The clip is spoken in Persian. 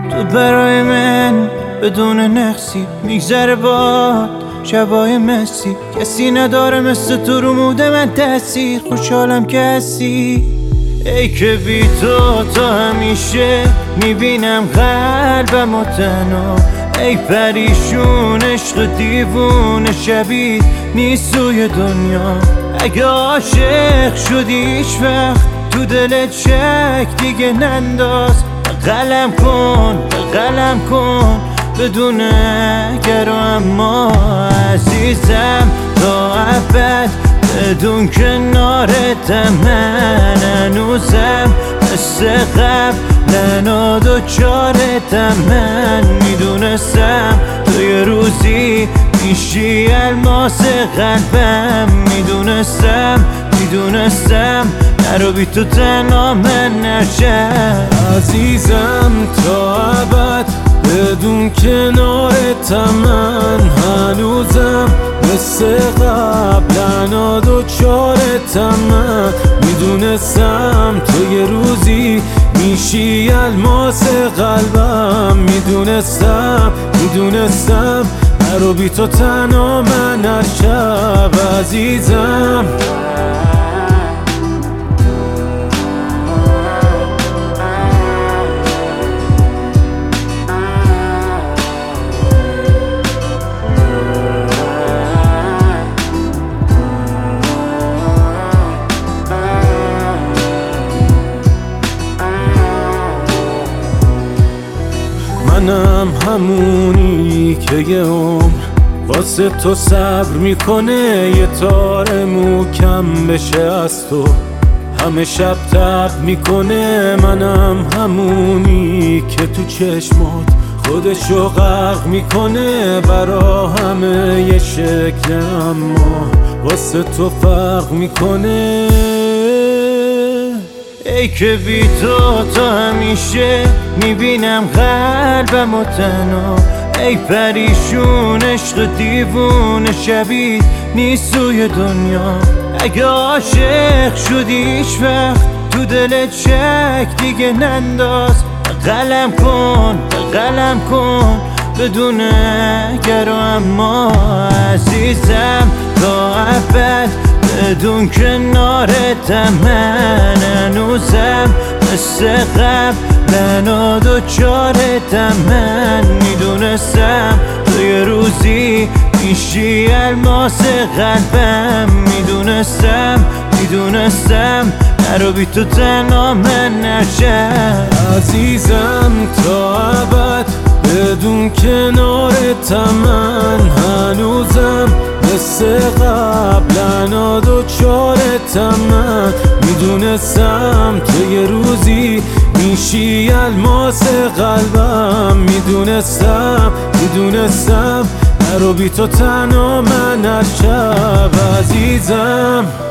تو برای من بدون نقصی میگذره باد شبای مسی. کسی نداره مثل تو رو موده من تأثیر. خوشحالم که هستی ای که بی تو همیشه میبینم قلبم و تنها. ای پریشون عشق دیوونه شبیه نیست توی دنیا. اگه عاشق شدی هیچ وقت تو دلت شک دیگه ننداز. قلم کن بدون اگر و اما عزیزم تا ابد بدون کنارتم. من هنوزم مثل قبل دچارتم. من میدونستم تو یه روزی میشی الماس قلبم. میدونستم نرو بی تو تنها من نشم. عزیزم تا ابد بدون کنارتم. من هنوزم مثل قبلا دوچارتم. من میدونستم تو یه روزی میشی الماس قلبم. میدونستم نرو بی تو تنها من هر شب. عزیزم منم همونی که یه عمر واسه تو صبر میکنه. یه تار موکم بشه از تو همه شب تب میکنه. منم همونی که تو چشمات خودشو غرق میکنه. برا همه یه شکل اما واسه تو فرق میکنه. ای که بی تو همیشه میبینم قلبم و تنها. ای پریشون عشق دیوونه شبیه نیست توی دنیا. اگه عاشق شدی هیچ وقت تو دلت شک دیگه ننداز. قلم کن بدون اگر و اما عزیزم تا ابد بدون کنارتم. من هنوزم مثل قبلا دوچارتم. من میدونستم تو یه روزی میشی الماس قلبم. میدونستم نرو بی تو تنها من نشم. عزیزم تا ابد بدون کنارتم. من هنوزم مثل قبلا دوچارتم. من میدونستم تو یه روزی میشی الماس قلبم. میدونستم نرو بی تو تنها من هر شب. عزیزم